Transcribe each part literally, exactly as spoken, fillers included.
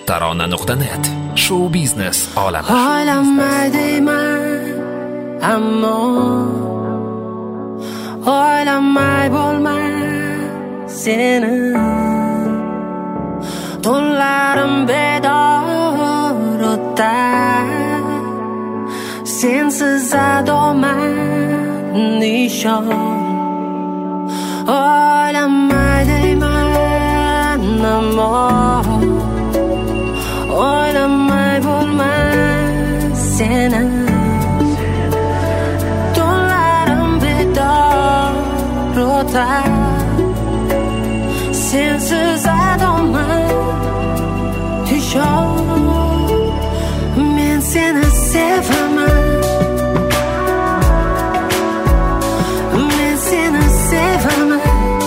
tarona nuqta net show biznes olami. O'ylamay deyman, ammo o'ylamay bo'lmas seni. Tunlarim bedor o'tar, sensiz adoman nishon. O'ylamay deyman, ammo o'ylamay bo'lmas seni. Tunlarim bedor o'tar, sensiz adoman nishon. Men seni sevaman, men seni sevaman.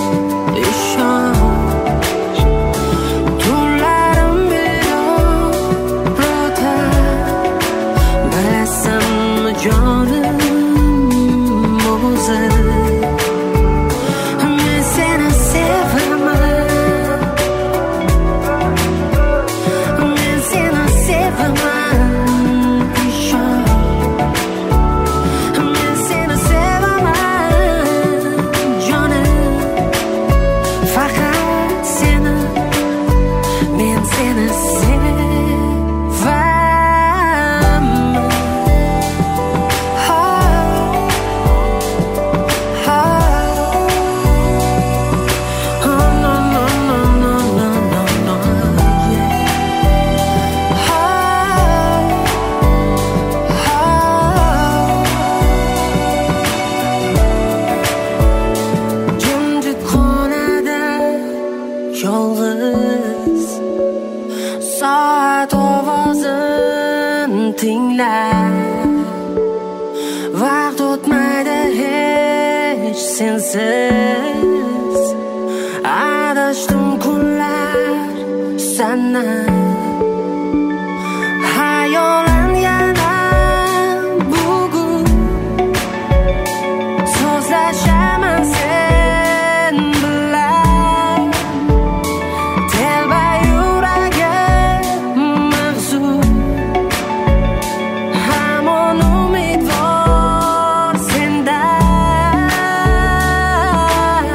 Yolg'iz soat ovozin tinglar, vaqt o'tmaydi hech sensiz. Adashdim kunlar sanab, hayolan yana bugun so'zlashaman sen bilan. Telba yuragim mahzun, hamon umidvor sendan.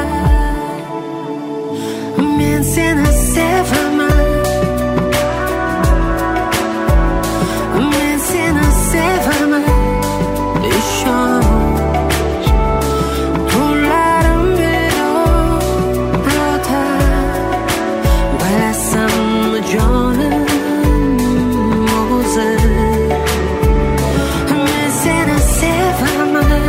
Men seni sevaman, men seni sevaman, ishon. Tunlarim bedor o'tar, bilasanmi jonim o'zi. Men seni sevaman,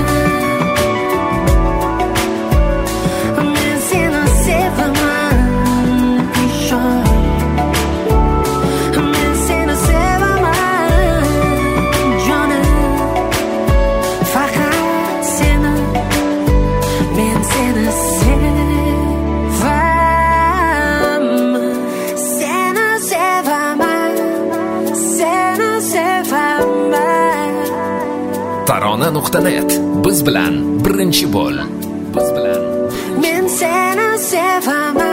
men seni sevaman, ishon. Men seni sevaman, jonim, faqat seni. Men seni sevaman, seni sevaman, seni sevaman. tarona nuqta net biz bilan birinchi bo'l. Biz bilan Men seni sevaman.